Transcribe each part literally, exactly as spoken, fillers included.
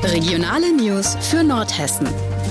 Regionale News für Nordhessen.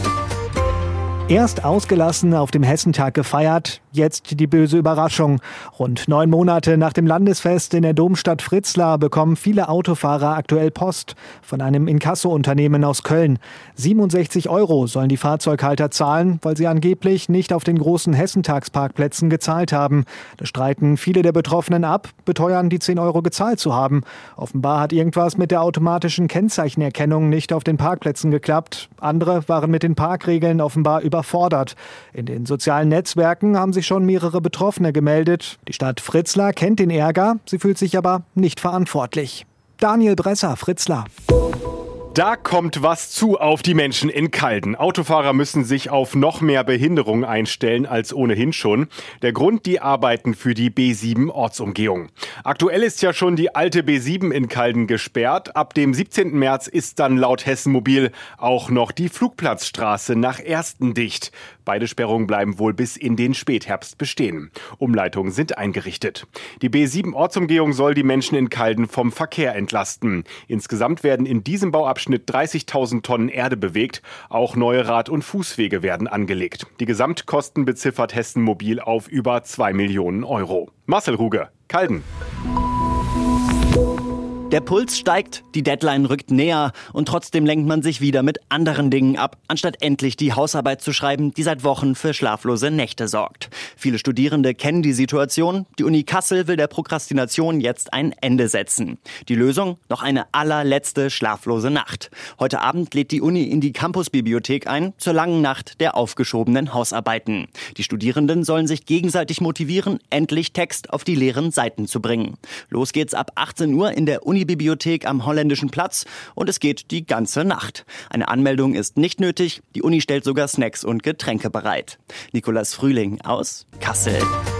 Erst ausgelassen auf dem Hessentag gefeiert, jetzt die böse Überraschung. Rund neun Monate nach dem Landesfest in der Domstadt Fritzlar bekommen viele Autofahrer aktuell Post von einem Inkasso-Unternehmen aus Köln. siebenundsechzig Euro sollen die Fahrzeughalter zahlen, weil sie angeblich nicht auf den großen Hessentagsparkplätzen gezahlt haben. Das streiten viele der Betroffenen ab, beteuern, die zehn Euro gezahlt zu haben. Offenbar hat irgendwas mit der automatischen Kennzeichenerkennung nicht auf den Parkplätzen geklappt. Andere waren mit den Parkregeln offenbar über überfordert. In den sozialen Netzwerken haben sich schon mehrere Betroffene gemeldet. Die Stadt Fritzlar kennt den Ärger, sie fühlt sich aber nicht verantwortlich. Daniel Bresser, Fritzlar. Da kommt was zu auf die Menschen in Calden. Autofahrer müssen sich auf noch mehr Behinderung einstellen als ohnehin schon. Der Grund, die Arbeiten für die B sieben Ortsumgehung. Aktuell ist ja schon die alte B sieben in Calden gesperrt. Ab dem siebzehnten März ist dann laut Hessen Mobil auch noch die Flugplatzstraße nach Ersten dicht. Beide Sperrungen bleiben wohl bis in den Spätherbst bestehen. Umleitungen sind eingerichtet. Die B sieben Ortsumgehung soll die Menschen in Calden vom Verkehr entlasten. Insgesamt werden in diesem Bauabschnitt dreißigtausend Tonnen Erde bewegt. Auch neue Rad- und Fußwege werden angelegt. Die Gesamtkosten beziffert Hessen Mobil auf über zwei Millionen Euro. Marcel Ruge, Calden. Der Puls steigt, die Deadline rückt näher und trotzdem lenkt man sich wieder mit anderen Dingen ab, anstatt endlich die Hausarbeit zu schreiben, die seit Wochen für schlaflose Nächte sorgt. Viele Studierende kennen die Situation. Die Uni Kassel will der Prokrastination jetzt ein Ende setzen. Die Lösung? Noch eine allerletzte schlaflose Nacht. Heute Abend lädt die Uni in die Campusbibliothek ein zur langen Nacht der aufgeschobenen Hausarbeiten. Die Studierenden sollen sich gegenseitig motivieren, endlich Text auf die leeren Seiten zu bringen. Los geht's ab achtzehn Uhr in der Uni Bibliothek am Holländischen Platz und es geht die ganze Nacht. Eine Anmeldung ist nicht nötig, die Uni stellt sogar Snacks und Getränke bereit. Nikolas Frühling aus Kassel.